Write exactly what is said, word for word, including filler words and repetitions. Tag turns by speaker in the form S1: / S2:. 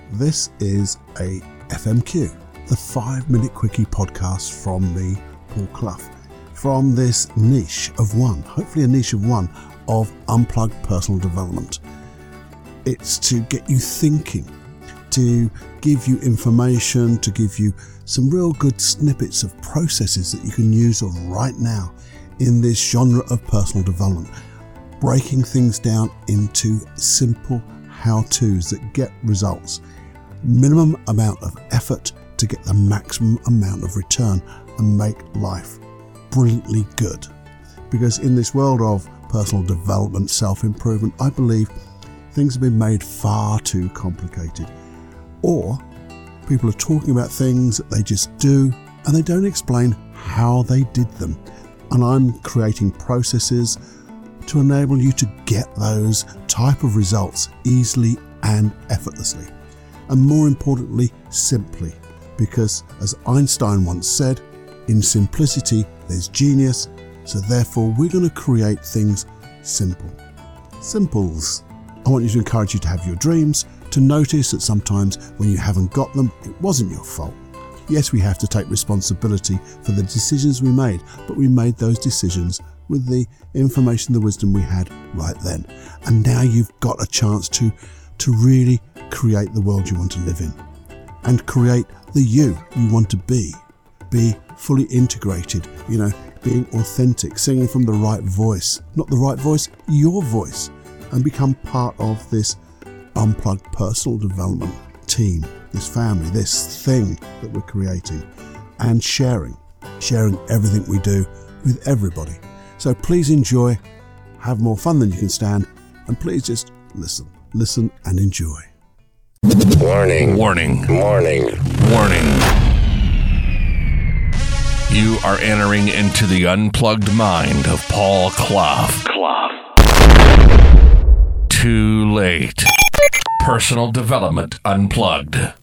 S1: This is a F M Q, the five minute quickie podcast from me, Paul Clough, from this niche of one, hopefully a niche of one, of unplugged personal development. It's to get you thinking, to give you information, to give you some real good snippets of processes that you can use right now in this genre of personal development, breaking things down into simple how-tos that get results. Minimum amount of effort to get the maximum amount of return and make life brilliantly good. Because in this world of personal development, self-improvement, I believe things have been made far too complicated. Or people are talking about things that they just do and they don't explain how they did them. And I'm creating processes to enable you to get those type of results easily and effortlessly. And more importantly, simply. Because as Einstein once said, in simplicity there's genius, so therefore we're going to create things simple. Simples. I want you to encourage you to have your dreams, to notice that sometimes when you haven't got them, it wasn't your fault. Yes, we have to take responsibility for the decisions we made, but we made those decisions with the information, the wisdom we had right then. And now you've got a chance to, to really create the world you want to live in and create the you you want to be. Be fully integrated, you know, being authentic, singing from the right voice, not the right voice, your voice, and become part of this unplugged personal development team, this family, this thing that we're creating, and sharing, sharing everything we do with everybody. So please enjoy, have more fun than you can stand, and please just listen, listen and enjoy.
S2: Warning. Warning. Warning. Warning. You are entering into the unplugged mind of Paul Clough. Clough. Too late. Personal Development Unplugged.